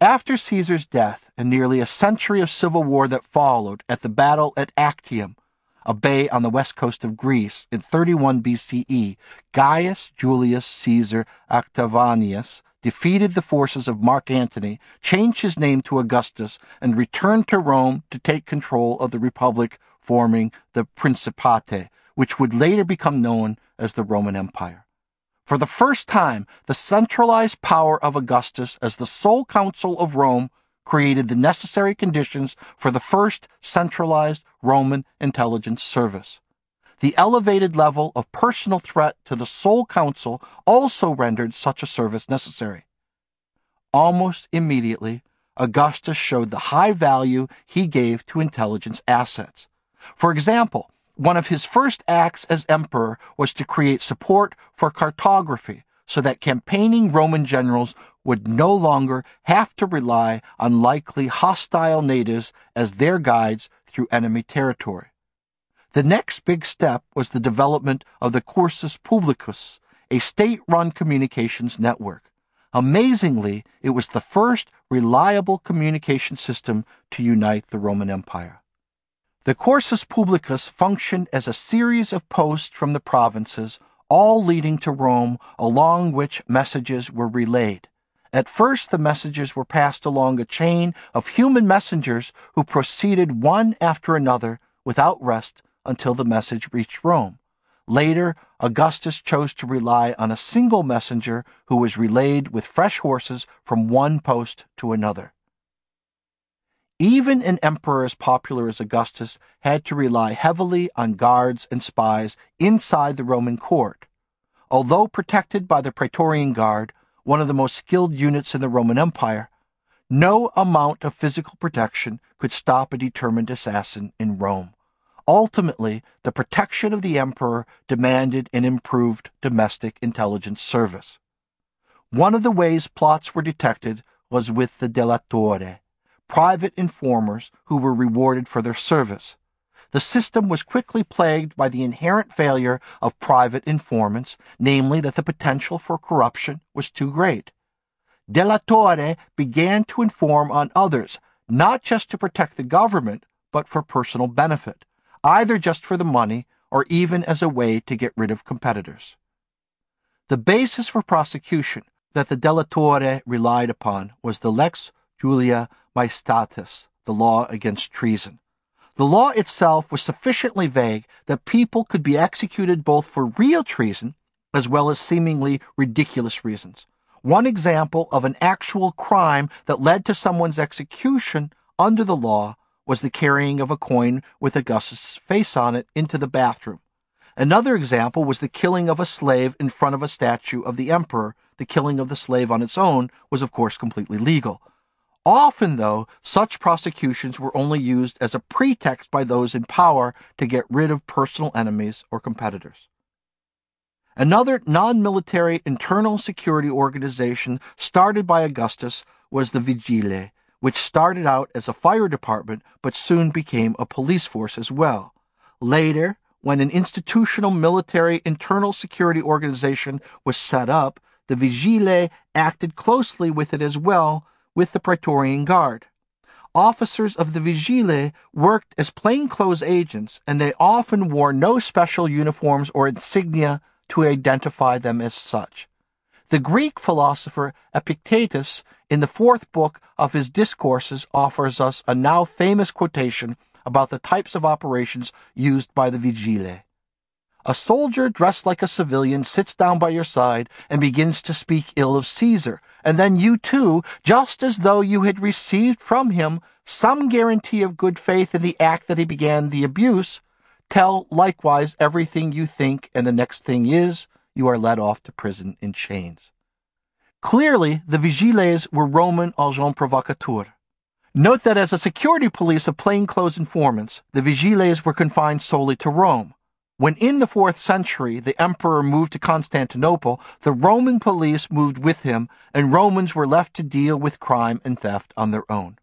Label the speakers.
Speaker 1: After Caesar's death and nearly a century of civil war that followed at the battle at Actium, a bay on the west coast of Greece, in 31 BCE, Gaius Julius Caesar Octavianus defeated the forces of Mark Antony, changed his name to Augustus, and returned to Rome to take control of the republic, forming the Principate, which would later become known as the Roman Empire. For the first time, the centralized power of Augustus as the sole consul of Rome created the necessary conditions for the first centralized Roman intelligence service. The elevated level of personal threat to the sole consul also rendered such a service necessary. Almost immediately, Augustus showed the high value he gave to intelligence assets. For example, one of his first acts as emperor was to create support for cartography so that campaigning Roman generals would no longer have to rely on likely hostile natives as their guides through enemy territory. The next big step was the development of the Cursus Publicus, a state-run communications network. Amazingly, it was the first reliable communication system to unite the Roman Empire. The Cursus Publicus functioned as a series of posts from the provinces, all leading to Rome, along which messages were relayed. At first, the messages were passed along a chain of human messengers who proceeded one after another without rest until the message reached Rome. Later, Augustus chose to rely on a single messenger who was relayed with fresh horses from one post to another. Even an emperor as popular as Augustus had to rely heavily on guards and spies inside the Roman court. Although protected by the Praetorian Guard, one of the most skilled units in the Roman Empire, no amount of physical protection could stop a determined assassin in Rome. Ultimately, the protection of the emperor demanded an improved domestic intelligence service. One of the ways plots were detected was with the delatori, private informers who were rewarded for their service. The system was quickly plagued by the inherent failure of private informants, namely that the potential for corruption was too great. Delatori began to inform on others, not just to protect the government, but for personal benefit, either just for the money or even as a way to get rid of competitors. The basis for prosecution that the delatori relied upon was the Lex Julia Maestatis, the law against treason. The law itself was sufficiently vague that people could be executed both for real treason as well as seemingly ridiculous reasons. One example of an actual crime that led to someone's execution under the law was the carrying of a coin with Augustus' face on it into the bathroom. Another example was the killing of a slave in front of a statue of the emperor. The killing of the slave on its own was, of course, completely legal. Often, though, such prosecutions were only used as a pretext by those in power to get rid of personal enemies or competitors. Another non-military internal security organization started by Augustus was the Vigiles, which started out as a fire department but soon became a police force as well. Later, when an institutional military internal security organization was set up, the Vigiles acted closely with it as well, with the Praetorian Guard. Officers of the Vigiles worked as plainclothes agents, and they often wore no special uniforms or insignia to identify them as such. The Greek philosopher Epictetus, in the fourth book of his Discourses, offers us a now famous quotation about the types of operations used by the Vigiles. A soldier dressed like a civilian sits down by your side and begins to speak ill of Caesar, and then you too, just as though you had received from him some guarantee of good faith in the act that he began the abuse, tell likewise everything you think, and the next thing is, you are led off to prison in chains. Clearly, the Vigiles were Roman agents provocateurs. Note that as a security police of plainclothes informants, the Vigiles were confined solely to Rome. When in the 4th century the emperor moved to Constantinople, the Roman police moved with him, and Romans were left to deal with crime and theft on their own.